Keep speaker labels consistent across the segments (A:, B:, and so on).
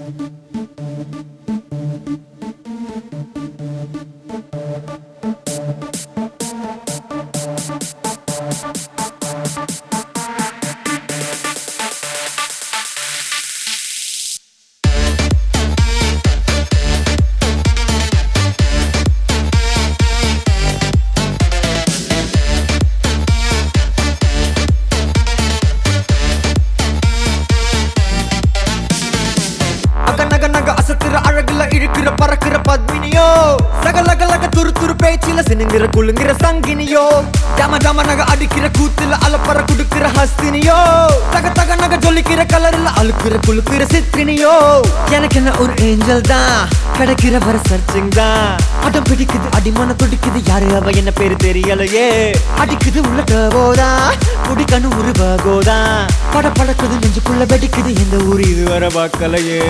A: அசத்துற அழகுல இழுக்கிற பறக்கிற பத்மினியோ சகலகலக துரு துரு பேச்சில சினுங்கிற குளுங்கிற சங்கினியோ டம டம நக அடிக்கிற கூத்துல அலப்பற குடுக்கிற ஹஸ்தினியோ தக தக நக ஜொலிக்கிற கலர்ல அழுக்கிற குளுக்கிற சித்தினியோ எனக்கு என்ன ஒரு ஏஞ்சல் தான் கிடைக்கிற வர சர்ச்சிங் தான் அடம் பிடிக்குது அடிமான துடிக்குது யாரு அவ என்ன பேரு தெரியலையே அடிக்குது உள்ள போதா குடிக்கணும் ஒரு பகோதா பட படக்குது நெஞ்சுக்குள்ள வெடிக்குது இந்த ஊர் இது வர பார்க்கலையே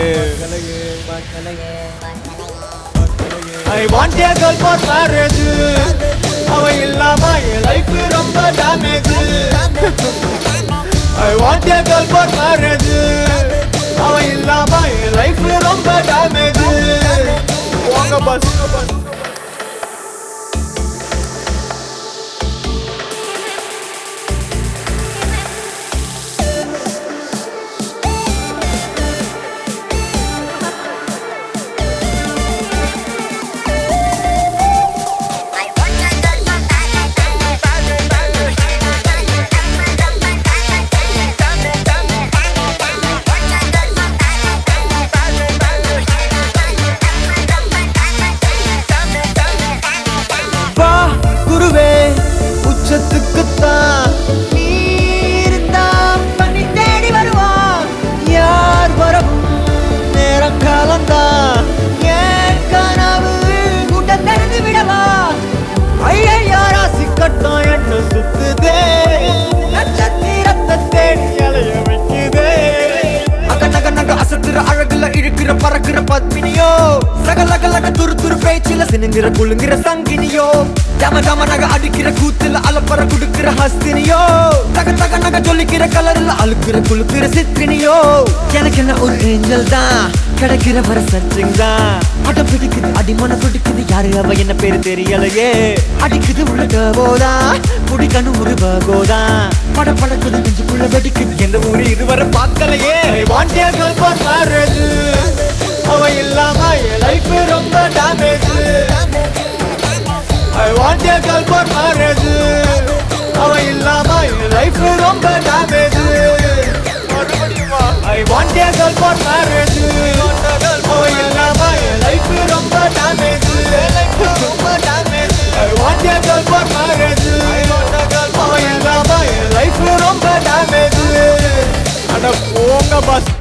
A: I want a girl for marriage அவ இல்லாம என் லைஃப் ரொம்ப damage I want a girl for marriage அவ இல்லாம என் லைஃப் ரொம்ப டேமேஜ் வாங்க பஸ் உச்சத்துக்குத்தான் நீர்தான் பண்ணி தேடி வருவான் யார் வரவும் நேரம் காலந்தான் ஏன் கனவு கூட்ட தெரிந்து விடவா ஐயா ராசிக்கட்டம் என்ன சுத்துதே நட்சத்திரத்தை தேடி அலைய வைக்குதே நக நக அசத்துற அழகுல இழுக்கிற பறக்கிற பத்மினியோ சகலகலக துரு துரு பேச்சில சினுங்கிற குளுங்கிற சங்கினியோ டம டம நக அடிக்கிற கூத்துல அலப்பற குடுக்கிற ஹஸ்தினியோ தக தக நக ஜொலிக்கிற கலர்ல அழுக்கிற குளுக்கிற சித்தினியோ எனக்கு என்ன ஒரு ஏஞ்சல் தான் கிடைக்கிற வர சர்ச்சிங் தான் அடம் பிடிக்குது அடிமான துடிக்குது யாரு அவ என்ன பேரு தெரியலையே அடிக்குது உள்ள போதா குடிக்கணும் ஒரு பகோதா பட படக்குது நெஞ்சுக்குள்ள வெடிக்குது எந்த ஊரு இதுவரை பார்க்கலையே want a girl for marriage அவ இல்லாம என் லைஃப் ரொம்ப damage I want a girl for marriage அவ இல்லாம என் லைஃப் ரொம்ப damage I want a girl for marriage அவ இல்லாம என் லைஃப் ரொம்ப damage I want a girl for marriage அவ இல்லாம என் லைஃப் ரொம்ப டேமேஜ் அட போங்க பஸ்